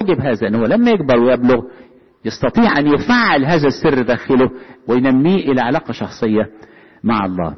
يجب هذا أنه لما يكبر ويبلغ يستطيع أن يفعل هذا السر داخله وينميه إلى علاقة شخصية مع الله.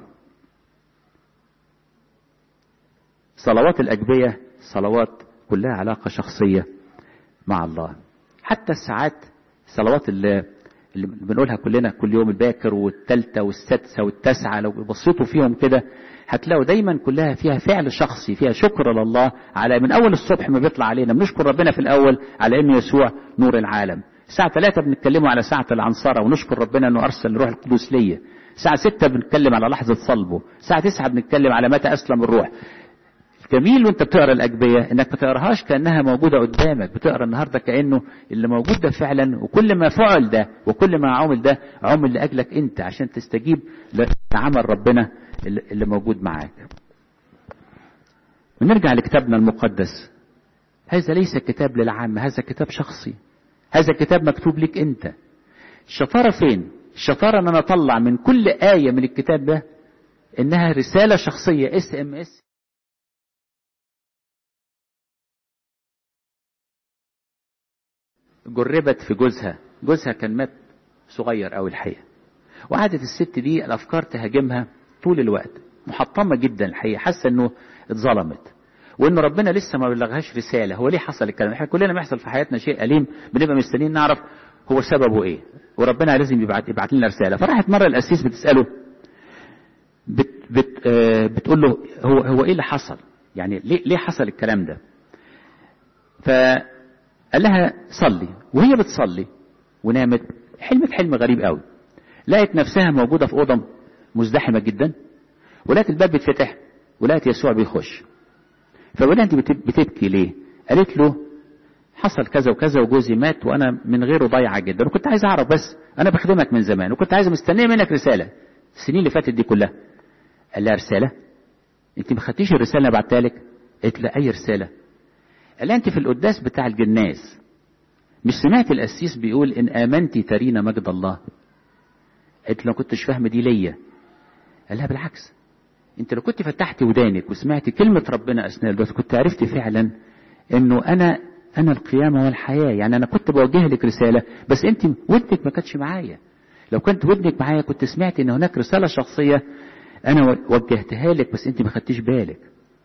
صلوات الأجبية صلوات كلها علاقة شخصية مع الله. حتى الساعات صلوات اللي بنقولها كلنا كل يوم، الباكر والثالثة والسادسة والتاسعة، لو بصيتوا فيهم كده هتلاقوا دايما كلها فيها فعل شخصي، فيها شكر لله على من أول الصبح ما بيطلع علينا بنشكر ربنا في الأول على إنه يسوع نور العالم. الساعة 3 بنتكلموا على ساعة العنصرة ونشكر ربنا إنه أرسل الروح القدس ليا. الساعة 6 بنتكلم على لحظة صلبه. الساعة 9 بنتكلم على متى أسلم الروح. جميل وانت بتقرا الأجبية انك ما تقراهاش كأنها موجودة قدامك، بتقرا النهارده كأنه اللي موجود ده فعلا، وكل ما فعل ده وكل ما عمل ده عمل لأجلك انت عشان تستجيب لعمل ربنا اللي موجود معاك. ونرجع لكتابنا المقدس. هذا ليس كتاب للعام، هذا كتاب شخصي، هذا كتاب مكتوب لك انت. الشطارة فين؟ الشطارة ان انا اطلع من كل آية من الكتاب ده انها رسالة شخصية SMS. جربت في جوزها كان مات صغير قوي الحقيقة، وقعدت الست دي الافكار تهاجمها طول الوقت، محطمة جدا الحقيقة، حاسة انه اتظلمت وانه ربنا لسه ما بلغهاش رسالة. هو ليه حصل الكلام؟ احنا كلنا ما يحصل في حياتنا شيء أليم بنبقى مستنيين نعرف هو سببه ايه، وربنا لازم يبعت لنا رسالة. فراحت مرة القسيس بتسأله بتقول له هو ايه اللي حصل، يعني ليه حصل الكلام ده؟ قال لها صلي. وهي بتصلي ونامت حلمت حلم غريب قوي. لقت نفسها موجودة في أوضة مزدحمة جدا، ولقت الباب بيتفتح ولقت يسوع بيخش. فقالت انت بتبكي ليه؟ قالت له حصل كذا وكذا وجوزي مات وانا من غيره ضايعة جدا، وكنت عايز اعرف بس انا بخدمك من زمان وكنت عايز مستنيه منك رسالة السنين اللي فاتت دي كلها. قال لها رسالة؟ انت ما خدتيش الرسالة اللي بعتها لك؟ قالت له اي رسالة؟ قال لها انت في القداس بتاع الجناز مش سمعت القسيس بيقول ان امنتي ترين مجد الله؟ قالت له ما كنتش فاهمه دي ليا. قال لها بالعكس، انت لو كنت فتحتي ودانك وسمعتي كلمه ربنا اثناء القداس كنت عرفتي فعلا انه انا القيامه والحياه. يعني انا كنت بوجه لك رساله بس انت ودنك ما كانتش معايا. لو كنت ودنك معايا كنت سمعتي ان هناك رساله شخصيه انا وجهتها لك بس انت ما خدتيش بالك.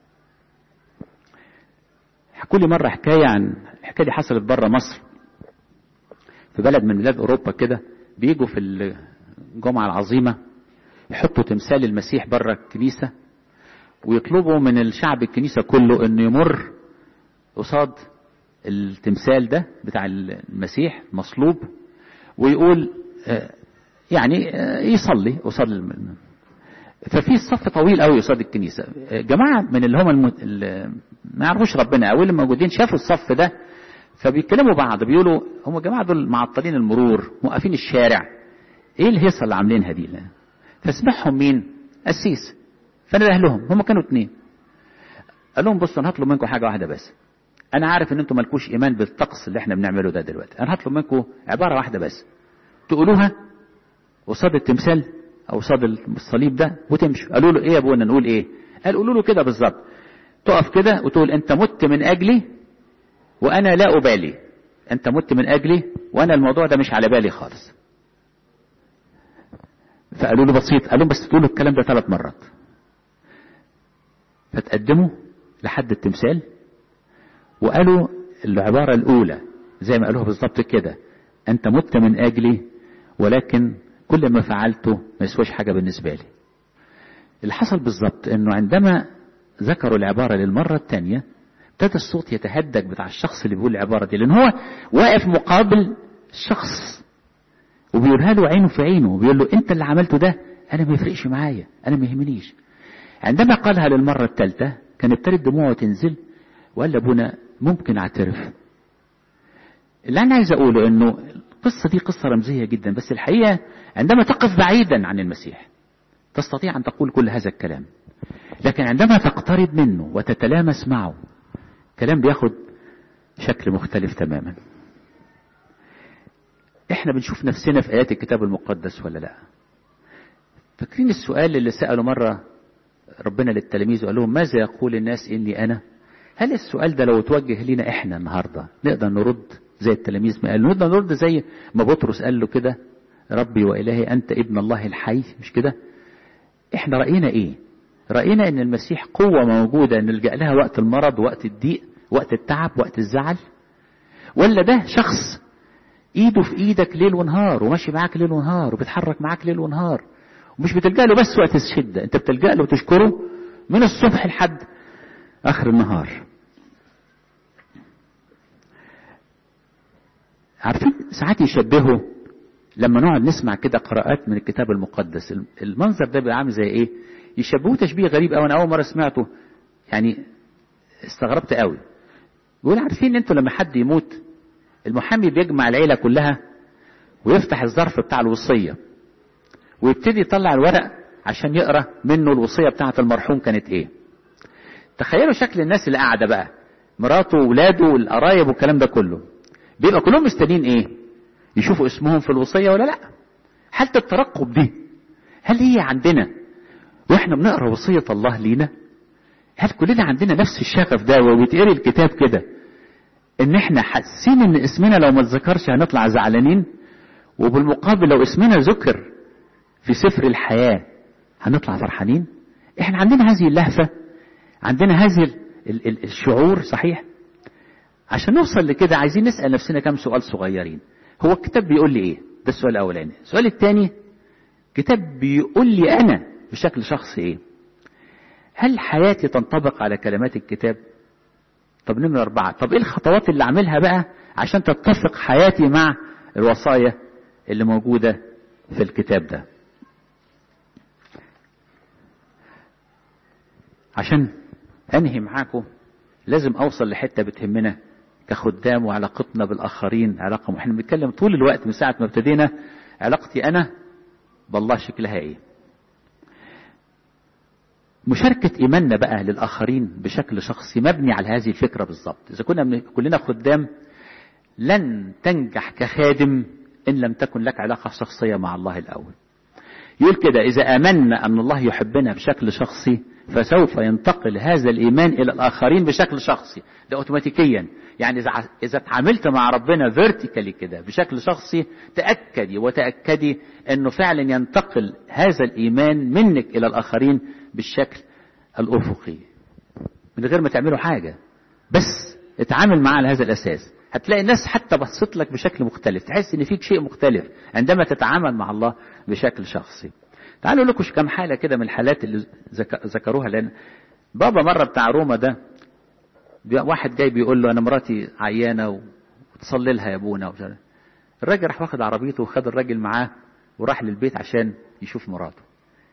حكوا لي مرة حكاية عن الحكاية دي حصلت بره مصر في بلد من بلاد أوروبا كده. بيجوا في الجمعة العظيمة يحطوا تمثال المسيح بره الكنيسة ويطلبوا من الشعب الكنيسة كله انه يمر قصاد التمثال ده بتاع المسيح مصلوب ويقول يعني يصلي قصاد ففي الصف طويل قوي قصاد الكنيسة. جماعة من اللي هم ما يعرفوش ربنا او اللي موجودين شافوا الصف ده فبيتكلموا بعض بيقولوا هم الجماعة دول معطلين المرور موقفين الشارع، ايه الهيصة اللي عاملينها دي؟ فسمعهم مين؟ قسيس. فنده لهم، هم كانوا 2. قال لهم بصوا انا هطلب منكم حاجة واحدة بس. انا عارف ان انتم مالكوش ايمان بالطقس اللي احنا بنعمله ده دلوقتي، انا هطلب منكم عبارة واحدة بس تقولوها قصاد التمثال او قصاد الصليب ده وتمشوا. قالوا له ايه يا ابونا نقول ايه؟ قال قولوا له كده بالظبط، تقف كده وتقول انت مت من اجلي وانا لا ابالي، انت مت من اجلي وانا الموضوع ده مش على بالي خالص. فقالوا له بسيط، قال لهم بس تقولوا الكلام ده 3 مرات. فتقدموا لحد التمثال وقالوا العبارة الاولى زي ما قالوها بالظبط كده، انت مت من اجلي ولكن كل ما فعلته ما يسواش حاجة بالنسبة لي. اللي حصل بالظبط انه عندما ذكروا العبارة للمرة الثانية ابتدى الصوت يتهدج بتاع الشخص اللي بيقول العبارة دي، لان هو واقف مقابل الشخص وبيقولها له عينه في عينه وبيقول له انت اللي عملته ده انا ما يفرقش معايا، انا ما يهمنيش. عندما قالها للمرة الثالثة كانت ابتدت دموعه تنزل وقال لابونا ممكن اعترف. اللي انا عايز اقوله انه القصة دي قصة رمزية جدا، بس الحقيقة عندما تقف بعيدا عن المسيح تستطيع ان تقول كل هذا الكلام، لكن عندما تقترب منه وتتلامس معه كلام بياخد شكل مختلف تماما. احنا بنشوف نفسنا في ايات الكتاب المقدس ولا لا؟ فاكرين السؤال اللي سأله مرة ربنا للتلاميذ وقال لهم ماذا يقول الناس اني انا؟ هل السؤال ده لو اتوجه لينا احنا النهاردة نقدر نرد زي التلاميذ ما قالوا؟ نقدر نرد زي ما بطرس قال له كده ربي وإلهي أنت ابن الله الحي، مش كده؟ احنا رأينا ايه؟ رأينا ان المسيح قوة موجودة نلجأ لها وقت المرض، وقت الضيق، وقت التعب، وقت الزعل؟ ولا ده شخص ايده في ايدك ليل ونهار وماشي معاك ليل ونهار وبيتحرك معاك ليل ونهار، ومش بتلجأ له بس وقت الشدة، انت بتلجأ له وتشكره من الصبح لحد اخر النهار. عارفين ساعات يشبهوا لما نقعد نسمع كده قراءات من الكتاب المقدس، المنظر ده بيبقى عامل زي ايه؟ يشبهوه تشبيه غريب قوي، انا اول مره سمعته يعني استغربت قوي. بيقول عارفين ان انتوا لما حد يموت المحامي بيجمع العيله كلها ويفتح الظرف بتاع الوصيه ويبتدي يطلع الورق عشان يقرا منه الوصيه بتاعه المرحوم كانت ايه. تخيلوا شكل الناس اللي قاعده بقى، مراته واولاده والقرايب والكلام ده كله، بيبقى كلهم مستنيين ايه؟ يشوفوا اسمهم في الوصيه ولا لا. حالة الترقب دي هل هي عندنا واحنا بنقرا وصيه الله لينا؟ هل كلنا عندنا نفس الشغف ده وبيتقري الكتاب كده ان احنا حاسين ان اسمنا لو ما اتذكرش هنطلع زعلانين، وبالمقابل لو اسمنا ذكر في سفر الحياة هنطلع فرحانين؟ احنا عندنا هذه اللهفة، عندنا هذه الشعور، صحيح؟ عشان نوصل لكده عايزين نسأل نفسنا كم سؤال صغيرين. هو الكتاب بيقول لي ايه؟ ده السؤال الاولاني. السؤال الثاني، الكتاب بيقول لي انا بشكل شخصي ايه؟ هل حياتي تنطبق على كلمات الكتاب؟ طب نمرة 4، طب ايه الخطوات اللي اعملها بقى عشان تتفق حياتي مع الوصايا اللي موجودة في الكتاب ده؟ عشان انهي معاكم لازم اوصل لحتة بتهمنا كخدام وعلاقتنا بالاخرين، علاقة احنا بنتكلم طول الوقت من ساعة ما ابتدينا علاقتي انا بالله شكلها ايه. مشاركة ايماننا بقى للاخرين بشكل شخصي مبني على هذه الفكرة بالظبط. اذا كنا كلنا خدام لن تنجح كخادم ان لم تكن لك علاقة شخصية مع الله الاول. يقول كده اذا امنا ان الله يحبنا بشكل شخصي فسوف ينتقل هذا الايمان الى الاخرين بشكل شخصي، ده اوتوماتيكيا. يعني اذا اتعاملت مع ربنا فيرتيكالي كده بشكل شخصي، تأكدي وتأكدي انه فعلا ينتقل هذا الايمان منك الى الاخرين بالشكل الافقي من غير ما تعملوا حاجة، بس اتعامل معاه على هذا الاساس. هتلاقي الناس حتى بصت لك بشكل مختلف، تحس ان فيك شيء مختلف عندما تتعامل مع الله بشكل شخصي. تعالوا لكم كم حالة كده من الحالات اللي ذكروها لنا. بابا مرة بتاع روما ده، واحد جاي بيقول له انا مراتي عيانة وتصلي لها يا ابونا. الراجل راح واخد عربيته وخد الراجل معاه وراح للبيت عشان يشوف مراته.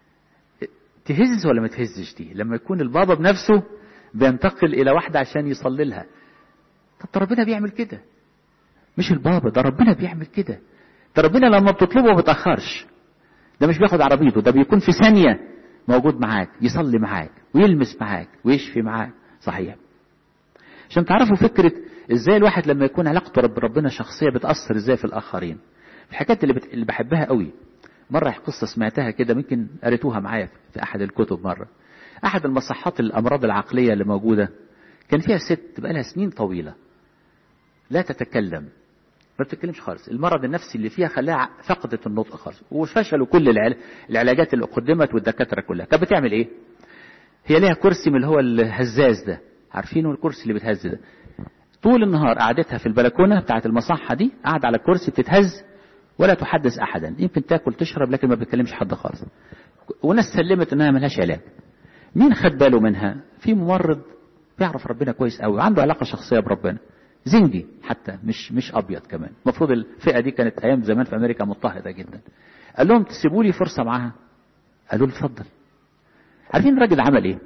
تهز ولا ما تهزش دي لما يكون البابا بنفسه بينتقل الى واحدة عشان يصلي لها؟ طب ربنا بيعمل كده، مش البابا ده، ربنا بيعمل كده. ده ربنا لما بتطلبه ما بتأخرش، ده مش بياخد عربيته، ده بيكون في ثانية موجود معاك، يصلي معاك ويلمس معاك ويشفي معاك. صحيح؟ عشان تعرفوا فكرة ازاي الواحد لما يكون علاقته بربنا شخصية بتأثر ازاي في الآخرين. الحاجات اللي بحبها قوي، مرة قصة سمعتها كده، ممكن قريتوها معايا في أحد الكتب. مرة أحد المصحات الأمراض العقلية اللي موجودة كان فيها ست بقالها سنين طويلة لا تتكلم، ما بتتكلمش خالص. المرض النفسي اللي فيها خلاها فقدت النطق خالص، وفشلوا كل العلاجات اللي قدمت والدكاترة كلها. كانت بتعمل ايه؟ هي ليها كرسي من اللي هو الهزاز ده، عارفينه الكرسي اللي بتهز ده؟ طول النهار قعدتها في البلكونة بتاعت المصحة دي، قاعدة على الكرسي بتتهز ولا تحدث احدا، يمكن تاكل تشرب لكن ما بتكلمش حد خالص. وناس سلمت انها ملهاش علاج. مين خد باله منها؟ في ممرض بيعرف ربنا كويس قوي وعنده علاقة شخصية بربنا، زنجي حتى، مش ابيض كمان. المفروض الفئة دي كانت ايام زمان في امريكا مضطهدة جدا. قال لهم تسيبوا لي فرصة معاها؟ قالوا له اتفضل. عارفين الراجل عمل ايه؟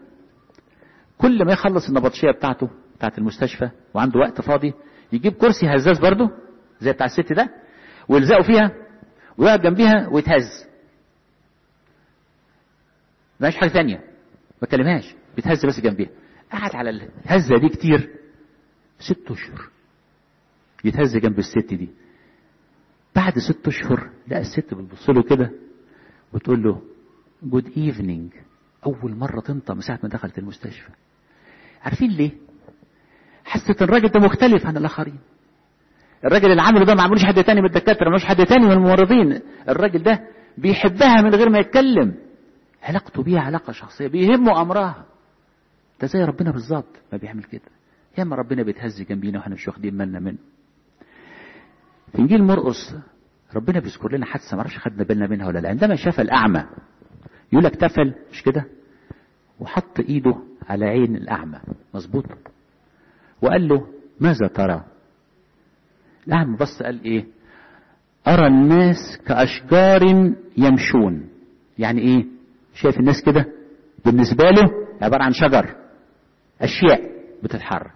كل ما يخلص النبطشية بتاعته بتاعت المستشفى وعنده وقت فاضي، يجيب كرسي هزاز برضه زي بتاع الست ده ويلزقوا فيها ويقعد جنبيها ويتهز. ماش حاجة ثانية، ما كلمهاش، بيتهز بس جنبيها. قعد على الهزة دي كتير، 6 أشهر يتهز جنب الست دي. بعد 6 أشهر لقى الست بتبص له كده وتقول له جود ايفنينج. اول مرة تنطق من ساعة ما دخلت المستشفى. عارفين ليه؟ حست الراجل ده مختلف عن الاخرين. الراجل اللي عمله ده ما عملوش حد تاني من الدكاتره، ما عملوش حد تاني من الممرضين. الراجل ده بيحبها من غير ما يتكلم، علاقته بيها علاقه شخصيه، بيهمه امرها. ده زي ربنا بالظبط ما بيعمل كده. ياما ربنا بيتهز جنبينا واحنا مش واخدين بالنا منه. في انجيل مرقس ربنا بيذكر لنا حادثه ما اعرفش خدنا بالنا منها ولا لا. عندما شاف الاعمى يقول لك تفل مش كده، وحط ايده على عين الاعمى مظبوط، وقال له ماذا ترى؟ الاعمى بص قال ايه؟ ارى الناس كاشجار يمشون. يعني ايه؟ شايف الناس كده بالنسبه له عباره عن شجر، اشياء بتتحرك.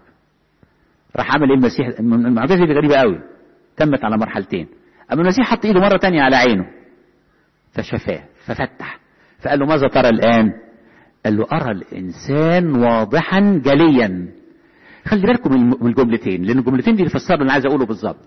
راح عمل ايه المسيح؟ المعجزه دي غريبه قوي، تمت على مرحلتين. اما المسيح حط ايده مره تانية على عينه فشفاه ففتح، فقال له ماذا ترى الان؟ قال له ارى الانسان واضحا جليا. خلي بالكم من الجملتين، لان الجملتين دي يفسروا اللي انا عايز اقوله بالظبط.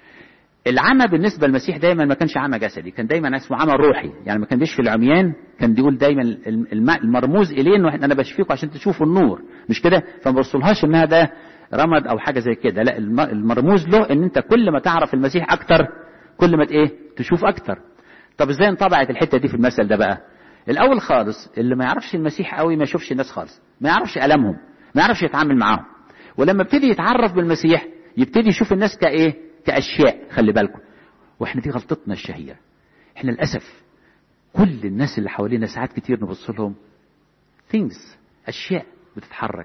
العمى بالنسبه للمسيح دايما ما كانش عمى جسدي، كان دايما اسمه عمى روحي. يعني ما كان بيشفي العميان، كان بيقول دايما المرموز اليه انه انا بشفيكم عشان تشوفوا النور، مش كده؟ فما بوصلهاش انها ده رمد او حاجه زي كده، لا المرموز له ان انت كل ما تعرف المسيح اكتر كل ما ايه تشوف اكتر. طب ازاي انطبعت الحته دي في المثل ده بقى؟ الاول خالص اللي ما يعرفش المسيح قوي ما يشوفش الناس خالص، ما يعرفش المهم، ما يعرفش يتعامل معاهم. ولما ابتدي يتعرف بالمسيح يبتدي يشوف الناس كايه؟ كاشياء. خلي بالكم، واحنا دي غلطتنا الشهيره. احنا للاسف كل الناس اللي حوالينا ساعات كتير نبص لهم things، اشياء بتتحرك.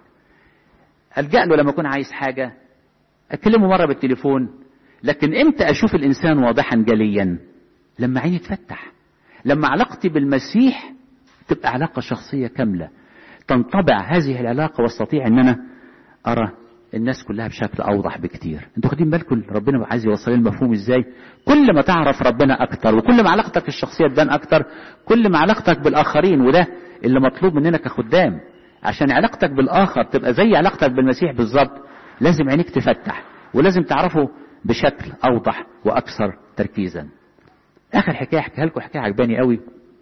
الجا له لما اكون عايز حاجه، اكلمه مره بالتليفون. لكن امتى اشوف الانسان واضحا جليا؟ لما عيني تفتح، لما علاقتي بالمسيح تبقى علاقه شخصيه كامله، تنطبع هذه العلاقه واستطيع ان انا ارى الناس كلها بشكل اوضح بكتير. انتوا واخدين بالكم ربنا عايز يوصل لنا المفهوم ازاي؟ كل ما تعرف ربنا اكتر، وكل ما علاقتك الشخصيه تبان اكتر، كل ما علاقتك بالاخرين، وده اللي مطلوب مننا كخدام. عشان علاقتك بالاخر تبقى زي علاقتك بالمسيح بالظبط، لازم عينيك تفتح، ولازم تعرفه بشكل اوضح واكثر تركيزا. اخر حكايه احكيها لكم، حكايه عجباني قوي.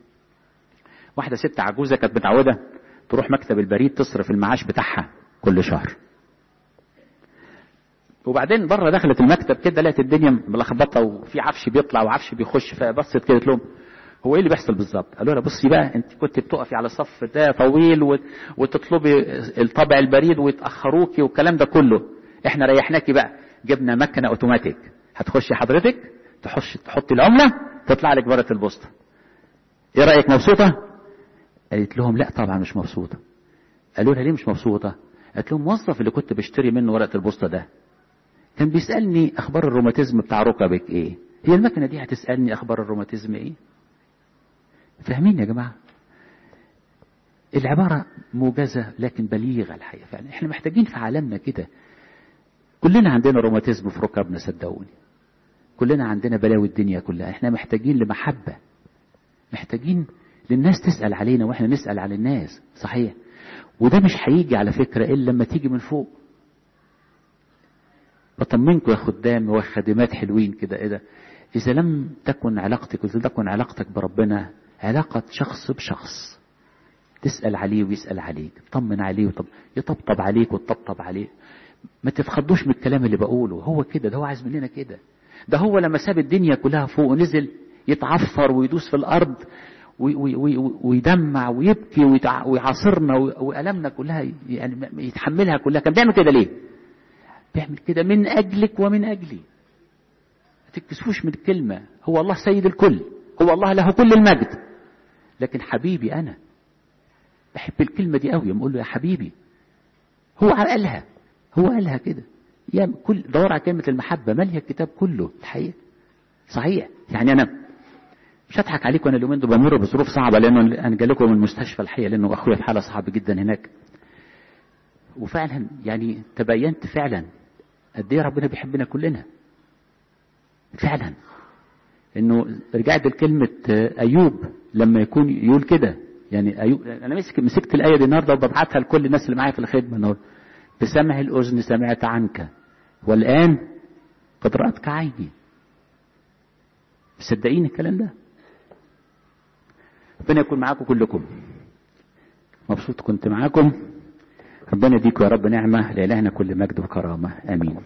واحده ست عجوزه كانت متعوده تروح مكتب البريد تصرف المعاش بتاعها كل شهر. وبعدين بره دخلت المكتب كده لقت الدنيا ملخبطه وفي عفش بيطلع وعفش بيخش، فبصت كده قالت لهم هو ايه اللي بيحصل بالظبط؟ قالوا لها بصي بقى، انت كنت بتقفي على الصف ده طويل وتطلبي الطابع البريد ويتاخروكي والكلام ده كله، احنا ريحناكي بقى، جبنا مكنه اوتوماتيك هتخشي حضرتك تحطي العمله تطلع لك ورقه البوسطه. ايه رايك، مبسوطه؟ قالت لهم لا طبعا مش مبسوطه. قالوا لها ليه مش مبسوطه؟ قالت لهم الموظف اللي كنت بشتري منه ورقه البوسطه ده كان بيسالني اخبار الروماتيزم بتاع ركبك ايه، هي المكنه دي هتسالني اخبار الروماتيزم ايه؟ فاهمين يا جماعه؟ العباره موجزه لكن بليغه الحقيقه. فعلا احنا محتاجين في عالمنا كده، كلنا عندنا روماتيزم في ركبنا صدقوني، كلنا عندنا بلاوي الدنيا كلها. احنا محتاجين لمحبه، محتاجين للناس تسال علينا واحنا نسال على الناس. صحيح، وده مش هيجي على فكره الا لما تيجي من فوق. بطمنكم يا خدام وخادمات حلوين كده، ايه ده؟ اذا لم تكن علاقتك واذا تكن علاقتك بربنا علاقه شخص بشخص، تسال عليه ويسال عليك، تطمن عليه يطبطب عليك وتطبطب عليه، ما تتخضوش من الكلام اللي بقوله. هو كده، ده هو عايز مننا كده. ده هو لما ساب الدنيا كلها فوق ونزل يتعفر ويدوس في الارض ويدمع ويبكي ويعاصرنا وألمنا كلها، يعني يتحملها كلها. كان بيعمل كده ليه؟ بيعمل كده من أجلك ومن أجلي. ما تكسفوش من الكلمة، هو الله سيد الكل، هو الله له كل المجد. لكن حبيبي أنا بحب الكلمة دي قوي، يقول له يا حبيبي. هو قالها كده. يا كل دور على كلمة المحبة مالية الكتاب كله الحقيقة. صحيح، يعني أنا مش هضحك عليكم، أنا اليومين دول بمر بظروف صعبة، لأنه أنا جاي لكم من المستشفى الحقيقة، لأنه أخويا في حالة صعبة جدا هناك. وفعلا يعني تبينت فعلا قد ايه ربنا بيحبنا كلنا. فعلا انه رجعت لكلمة ايوب لما يكون يقول كده. يعني ايوب، انا مسكت الايه دي النهارده وببعتها لكل الناس اللي معايا في الخدمه النهارده. بسمع الاذن سمعت عنك والان قد رأتك عيني. مصدقين الكلام ده؟ ربنا يكون معاكم كلكم. مبسوط كنت معاكم، ربنا يديكم يا رب نعمة، لإلهنا كل مجد وكرامة، آمين.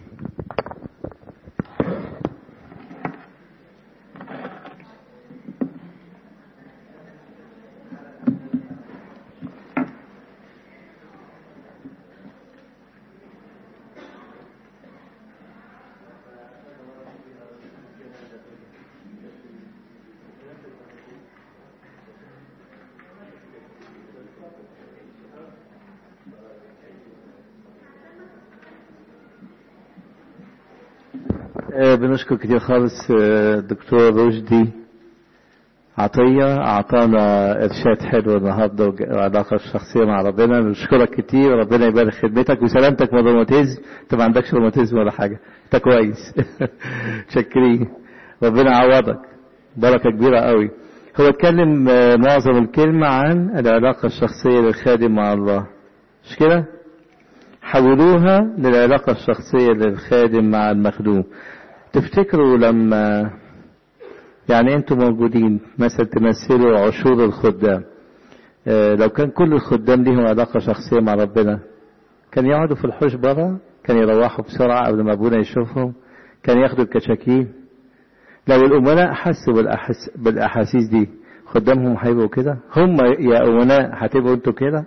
بنشكر كتير خالص الدكتور رشدي عطية، أعطانا إرشاد حلو النهاردة وعلاقة الشخصية مع ربنا. بنشكرك كتير، ربنا يبارك خدمتك وسلامتك من الروماتيزم. أنت ما عندكش روماتيزم ولا حاجة، أنت كويس. شكرين، ربنا يعوضك، بركة كبيرة قوي. هو اتكلم معظم الكلمة عن العلاقة الشخصية للخادم مع الله، مش كده؟ حولوها للعلاقة الشخصية للخادم مع المخدوم. تفتكروا لما يعني انتوا موجودين مثلا تمثلوا عشور الخدام، لو كان كل الخدام ليهم علاقة شخصية مع ربنا كان يقعدوا في الحوش برا، كان يروحوا بسرعة قبل ما ابونا يشوفهم، كان ياخدوا الكشاكين. لو الأمناء حسوا بالأحاسيس دي خدامهم هيبقوا كده؟ هم يا أمناء هتبقوا انتوا كده؟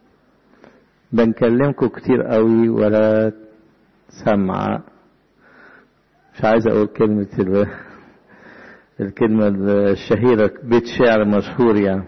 بنكلمكم كتير قوي ولا سمع. مش عايز اقول الكلمة الشهيرة، بيت شعر مشهور يعني.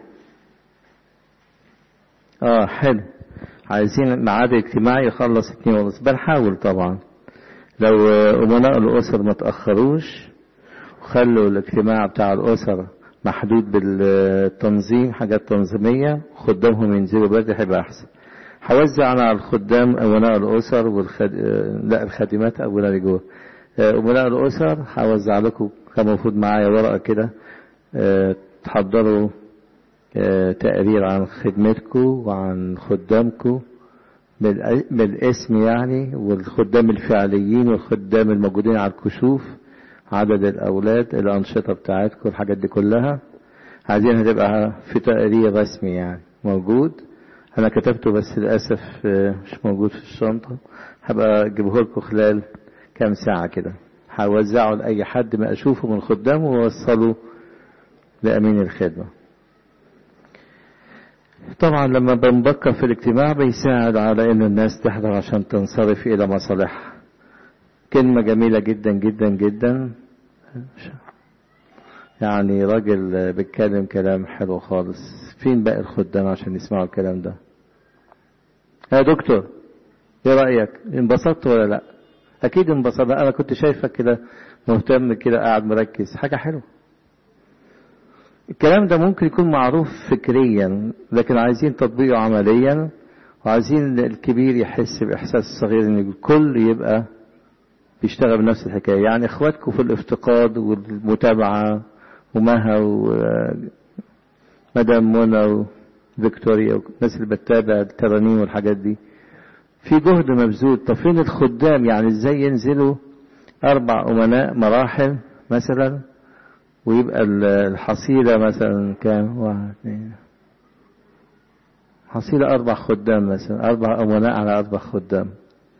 حلو. عايزين ميعاد اجتماعي يخلص 2:30، بنحاول طبعا. لو امناء الاسر ما تأخروش وخلوا الاجتماع بتاع الاسر محدود بالتنظيم، حاجات تنظيمية، خدامهم ينزلوا بدري هيبقى احسن. هوزع على الخدام أمناء الأسر لا الخادمات أبونا اللي جوه. أمناء الأسر هوزع لكم، كان المفروض معايا ورقة كده تحضروا تقرير عن خدمتكم وعن خدامكم بالاسم يعني، والخدام الفعليين والخدام الموجودين على الكشوف، عدد الأولاد، الأنشطة بتاعتكم، الحاجات دي كلها عايزينها تبقى في تقرير رسمي يعني موجود. أنا كتبته بس للأسف مش موجود في الشنطة، هبقى أجيبه لكم خلال كام ساعة كده، هوزعه لأي حد ما أشوفه من خدامه ووصله لأمين الخدمة. طبعا لما بنبكر في الاجتماع بيساعد على إن الناس تحضر عشان تنصرف إلى مصالحها. كلمة جميلة جدا جدا جدا، يعني راجل بيتكلم كلام حلو خالص. فين باقي الخدام عشان يسمعوا الكلام ده؟ يا دكتور ايه رأيك؟ انبسطت ولا لا؟ اكيد انبسطت. انا كنت شايفك كده مهتم كده، قاعد مركز، حاجة حلوة. الكلام ده ممكن يكون معروف فكريا، لكن عايزين تطبيقه عمليا، وعايزين الكبير يحس بإحساس الصغير ان الكل يبقى بيشتغل بنفس الحكاية. يعني اخواتكم في الافتقاد والمتابعة، ومها ومدام منى وفيكتوريا والناس اللي بتتابع الترانيم والحاجات دي، في جهد مبذول. طب فين الخدام؟ يعني ازاي ينزلوا 4 أمناء مراحل مثلا ويبقى الحصيلة مثلا كام؟ 1 2 حصيلة 4 خدام مثلا، 4 أمناء على 4 خدام.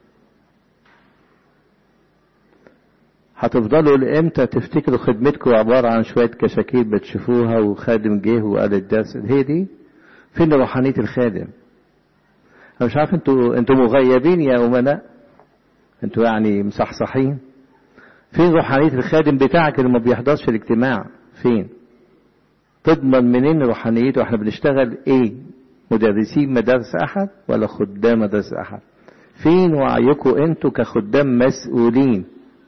هتفضلوا لإمتى تفتكروا خدمتكم عبارة عن شوية كشاكيل بتشوفوها وخادم جه وقال الدرس؟ هي دي؟ فين روحانية الخادم؟ أنا مش عارف، انتوا مغيبين يا أمناء، انتوا يعني مصحصحين. فين روحانية الخادم بتاعك اللي ما بيحضرش في الاجتماع؟ فين؟ تضمن منين روحانيته؟ احنا بنشتغل ايه؟ مدرسين مدارس أحد ولا خدام مدارس أحد؟ فين وعيكم انتوا كخدام مسؤولين؟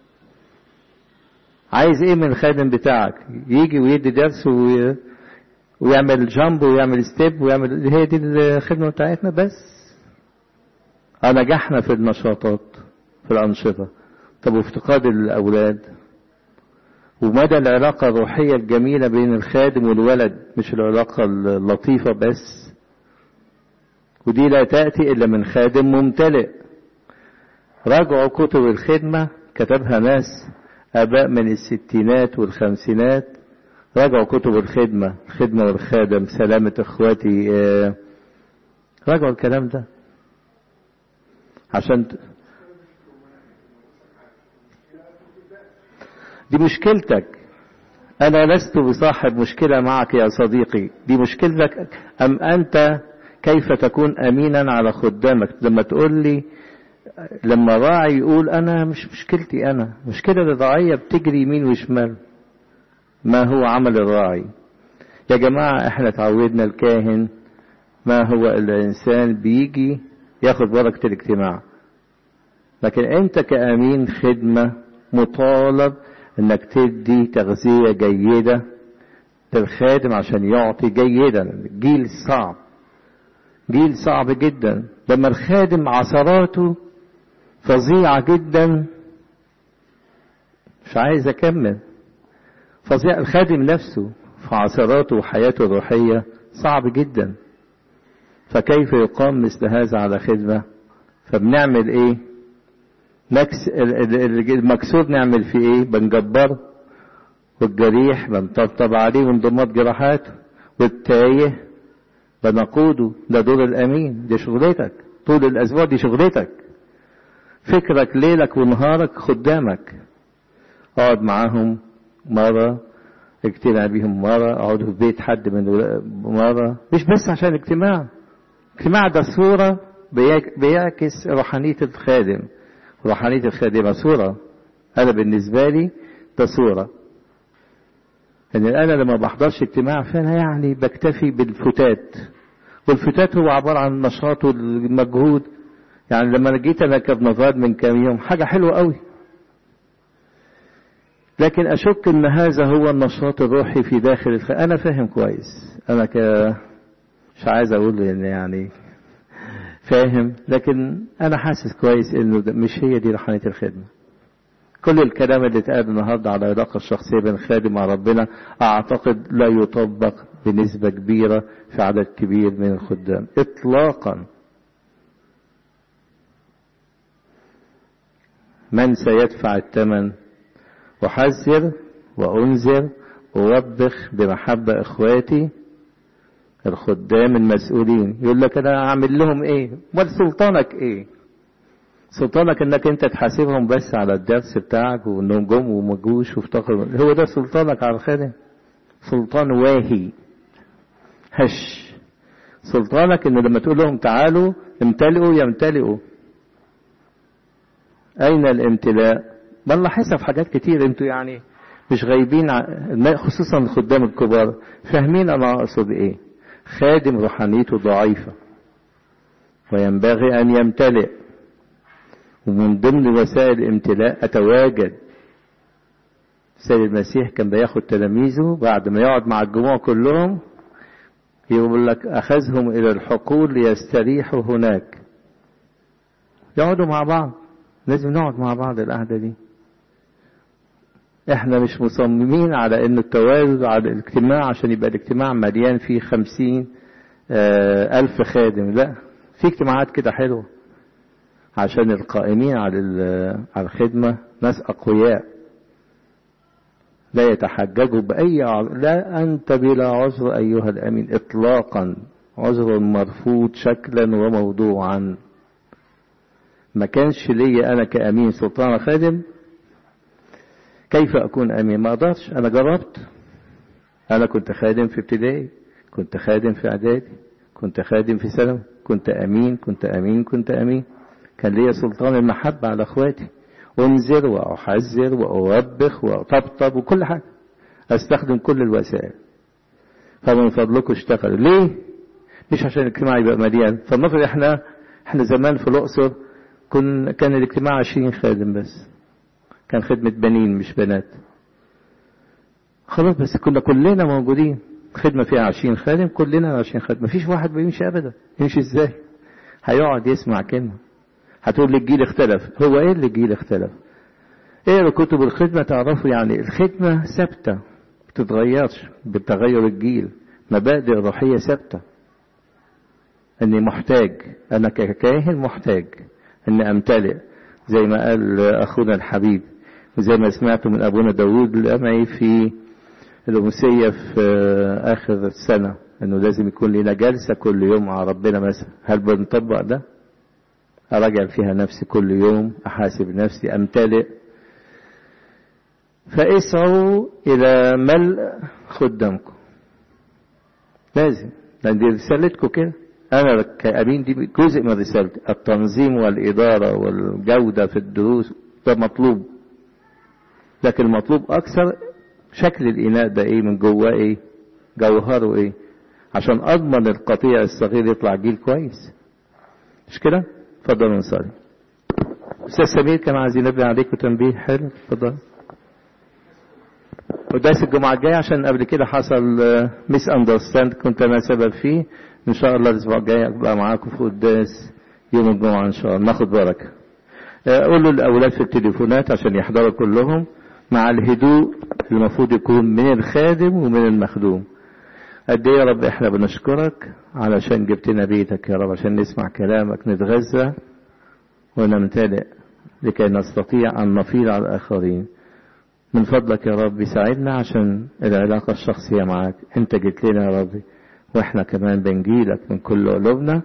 عايز ايه من الخادم بتاعك؟ يجي ويدي درس ويعمل جامب ويعمل ستيب ويعمل، هي دي الخدمة بتاعتنا بس؟ نجحنا في النشاطات في الأنشطة، طب وافتقاد الأولاد؟ ومدى العلاقة الروحية الجميلة بين الخادم والولد، مش العلاقة اللطيفة بس، ودي لا تأتي إلا من خادم ممتلئ. راجعوا كتب الخدمة، كتبها ناس آباء من الستينات والخمسينات، راجعوا كتب الخدمة والخادم، سلامة إخواتي، راجعوا الكلام ده. عشان دي مشكلتك. أنا لست بصاحب مشكلة معك يا صديقي، دي مشكلتك. أم أنت كيف تكون أمينا على خدامك؟ لما تقول لي، لما راعي يقول أنا مش مشكلتي، أنا مشكلة الرعية بتجري يمين وشمال. ما هو عمل الراعي يا جماعة؟ احنا تعودنا الكاهن ما هو الإنسان بيجي ياخد بركة الاجتماع، لكن أنت كأمين خدمة مطالب انك تدي تغذية جيدة للخادم عشان يعطي جيدا. جيل صعب، جيل صعب جدا. لما الخادم عثراته فظيعة جدا، مش عايز اكمل، فظيع الخادم نفسه في عثراته وحياته الروحية صعب جدا. فكيف يقام مثل هذا على خدمة؟ فبنعمل ايه؟ المكسور نعمل فيه ايه؟ بنجبره، والجريح بنطبطب عليه ونضمد جراحاته، والتايه بنقوده. ده دور الامين، دي شغلتك طول الاسبوع، دي شغلتك. فكرك ليلك ونهارك خدامك. اقعد معاهم مرة، اجتمع بيهم مرة، اقعد في بيت حد من مرة، مش بس عشان اجتماع. اجتماع ده صورة بيعكس روحانية الخادم، روحانية الخادمة صورة. أنا بالنسبة لي ده صورة. إن أنا لما بحضرش اجتماع فأنا يعني بكتفي بالفتات، والفتات هو عبارة عن نشاط والمجهود. يعني لما جيت أنا كرنفال من كام يوم حاجة حلوة قوي، لكن أشك إن هذا هو النشاط الروحي في داخل أنا فاهم كويس، أنا مش عايز أقول إن يعني فاهم، لكن أنا حاسس كويس إنه مش هي دي روحانية الخدمة. كل الكلام اللي اتقال النهارده على العلاقة الشخصية بين الخادم مع ربنا أعتقد لا يطبق بنسبة كبيرة في عدد كبير من الخدام إطلاقا. من سيدفع الثمن؟ أحذر وأنذر ووبخ بمحبة إخواتي الخدام المسؤولين. يقول لك أنا أعمل لهم إيه؟ سلطانك إيه؟ سلطانك إنك أنت تحاسبهم بس على الدرس بتاعك وإنهم جم ومجوش وافتقروا. هو ده سلطانك على الخادم؟ سلطان واهي هش. سلطانك إن لما تقول لهم تعالوا امتلئوا يمتلئوا. أين الامتلاء؟ بنلاحظها في حاجات كتير. انتوا يعني مش غايبين خصوصا الخدام الكبار، فاهمين انا اقصد ايه. خادم روحانيته ضعيفة وينبغي ان يمتلئ، ومن ضمن وسائل الامتلاء اتواجد. سيد المسيح كان بياخد تلاميذه بعد ما يقعد مع الجموع كلهم، يقول لك اخذهم الى الحقول ليستريحوا هناك. يقعدوا مع بعض، لازم نقعد مع بعض القعدة دي. احنا مش مصممين على ان التواجد على الاجتماع عشان يبقى الاجتماع مليان فيه 50,000 خادم. لا، في اجتماعات كده حلوة عشان القائمين على الخدمة ناس اقوياء لا يتحججوا بأي لا أنت بلا عذر أيها الأمين إطلاقا، عذر مرفوض شكلا وموضوعا. ما كانش لي أنا كأمين سلطان خادم كيف أكون أمين؟ ما أقدرش. أنا جربت. أنا كنت خادم في ابتدائي، كنت خادم في إعدادي، كنت خادم في ثانوي، كنت أمين. كان لي سلطان المحبة على أخواتي، أنذر وأحذر وأوبخ وأطبطب وكل حاجة، أستخدم كل الوسائل. فمن فضلكم اشتغلوا. ليه؟ مش عشان الاجتماع يبقى مليان. فالنظر احنا زمان في الأقصر كان الاجتماع 20 خادم بس، كان خدمة بنين مش بنات. خلاص، بس كلنا موجودين، خدمة فيها 20 خادم، كلنا 20 خادم، مفيش واحد بيمشي أبدا. يمشي ازاي؟ هيقعد يسمع كلمة. هتقول لي الجيل اختلف. هو ايه اللي الجيل اختلف؟ اقروا كتب الخدمة تعرفوا يعني الخدمة ثابتة بتتغيرش بتغير الجيل. مبادئ روحية ثابتة. اني محتاج، انا ككاهن محتاج ان امتلئ زي ما قال اخونا الحبيب، وزي ما سمعته من ابونا داود الامعي في الأمسية في اخر السنة، انه لازم يكون لنا جلسة كل يوم مع ربنا مثلا. هل بنطبق ده؟ أراجع فيها نفسي كل يوم، أحاسب نفسي، أمتلئ. فاسعوا إلى ملء خدامكم، لازم، لأن دي رسالتكم كده. أنا كأمين دي جزء من رسالتي، التنظيم والإدارة والجودة في الدروس ده مطلوب، لكن المطلوب أكثر شكل الإناء ده إيه من جواه، إيه جوهره، إيه، عشان أضمن القطيع الصغير يطلع جيل كويس. مش كده؟ اتفضلوا نصلي. أستاذ سمير كان عايزين نبني عليكم تنبيه حلو، اتفضل. قداس الجمعة الجاية عشان قبل كده حصل ميس اندرستاند كنت أنا سبب فيه. إن شاء الله الأسبوع الجاي أبقى معاكم في قداس يوم الجمعة إن شاء الله، ناخد بركة. قولوا للأولاد في التليفونات عشان يحضروا كلهم مع الهدوء المفروض يكون من الخادم ومن المخدوم. قد ايه يا رب احنا بنشكرك علشان جبتنا بيتك يا رب، عشان نسمع كلامك، نتغذى ونمتلئ لكي نستطيع أن نفيض على الآخرين. من فضلك يا رب ساعدنا عشان العلاقة الشخصية معاك. انت جيت لنا يا رب، واحنا كمان بنجيلك من كل قلوبنا.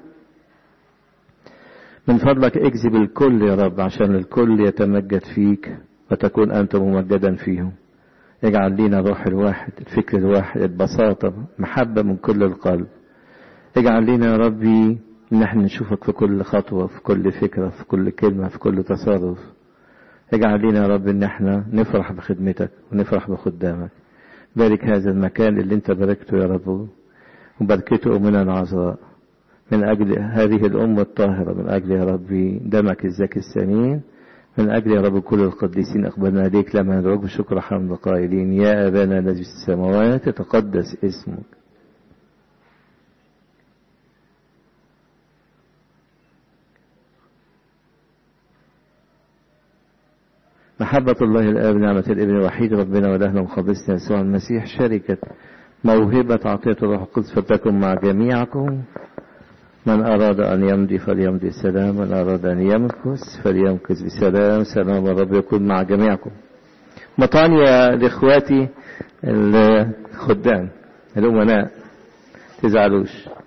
من فضلك اجذب الكل يا رب عشان الكل يتمجد فيك وتكون أنت ممجدا فيهم. اجعل لينا الروح الواحد، الفكر الواحد، البساطة، محبة من كل القلب. اجعل لينا يا ربي ان احنا نشوفك في كل خطوة، في كل فكرة، في كل كلمة، في كل تصرف. اجعل لينا يا رب ان احنا نفرح بخدمتك ونفرح بخدامك. بارك هذا المكان اللي انت باركته يا رب، وبركته أمنا العذراء، من أجل هذه الأمة الطاهرة، من أجل يا ربي دمك الزكي الثمين، من أجل يا رب كل القديسين أقبلنا عليك لما ندعوك بشكر حمد قائلين: يا أبانا الذي في السماوات يتقدس اسمك. محبة الله الآب، نعمة الابن الوحيد ربنا ولهنا مخلصنا يسوع المسيح، شركة موهبة عطية الروح القدس فلتكن مع جميعكم. من أراد أن يمضي فليمضي السلام، من أراد أن يمكث فليمكث بسلام. سلام الرب يكون مع جميعكم. مطانيا لإخواتي الخدام الأمناء، تزعلوش.